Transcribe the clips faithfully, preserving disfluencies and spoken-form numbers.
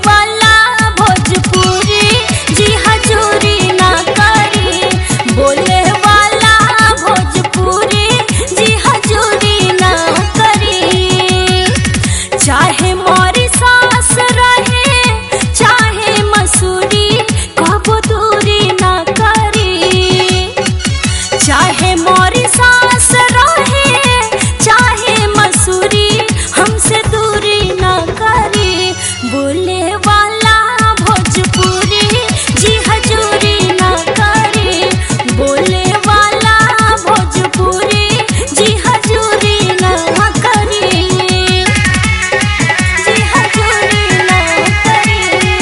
वाला भोजपुरी जी हजूरी ना करी। बोले वाला भोजपुरी जी हजूरी ना करी। चाहे मोरी सास रहे चाहे मसूरी कबो दूरी ना करी। चाहे मोरी सास रहे चाहे मसूरी हमसे दूरी ना करी। बोले वाला भोजपुरी जी हजूरी ना करी। बोले वाला भोजपुरी जी हजूरी ना करी। जी हजूरी ना करी।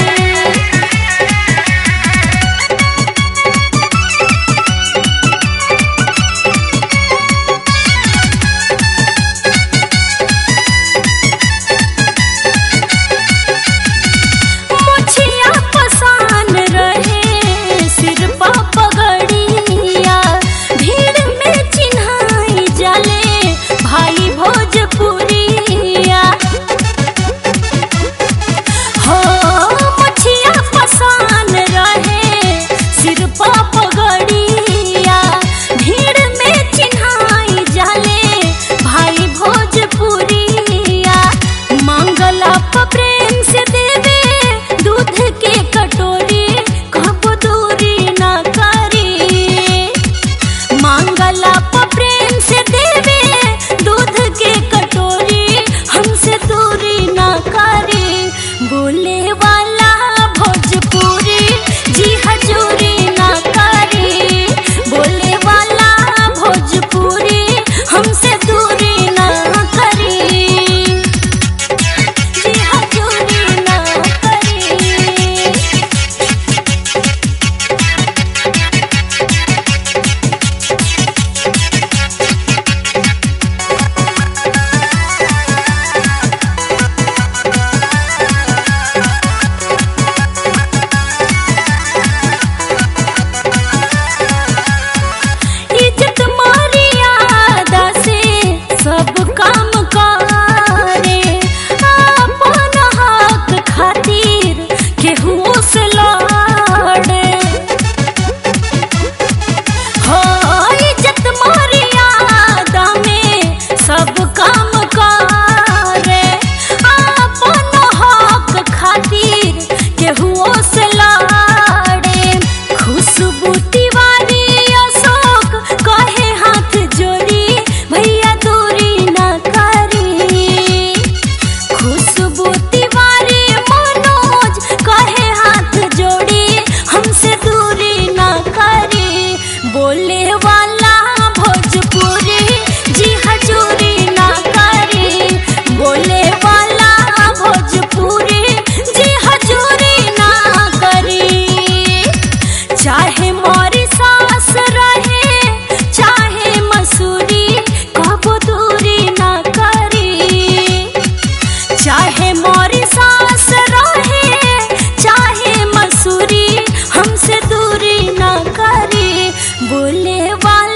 मुछिया पसान रहे सिर पा पगड़िया। भीड़ में चिन्हाई जाले भाई भोजपुरिया। हो मुछिया पसान रहे सिर पा पगड़िया। भीड़ में चिन्हाई जाले भाई भोजपुरिया। मंगला प प्रेम से देवे दूध के कटोरी कबो दूरी ना करी। मंगला प प्रेम से देवे दूध के कटोरी हमसे दूरी ना करी। बोले वाला भोजपुरी जी हजूरी ना करी। बोले वाला भोजपुरी हमसे दूरी ना करी। जी हजूरी ना करी। इज्जत मर्यादा से सब काम करे। अपन हक खातिर केहू से लड़े। हो इज्जत मर्यादा में सब काम करे। अपन हक खातिर केहू से लड़े। खुशबू तिवारी अशोक कहे हाथ जोड़ी भैया दूरी ना करी। खुशबू तिवारी मनोज कहे हाथ जोड़ी हमसे दूरी ना करी। बोले वाला भोजपुरी जी हजूरी ना करी। बोले वाला भोजपुरी जी हजूरी ना करी। चाहे मोरी सास रहे चाहे मसूरी कबो दूरी ना करी। चाहे मोरी सास रहे चाहे मसूरी हमसे दूरी ना करी। बोले वाला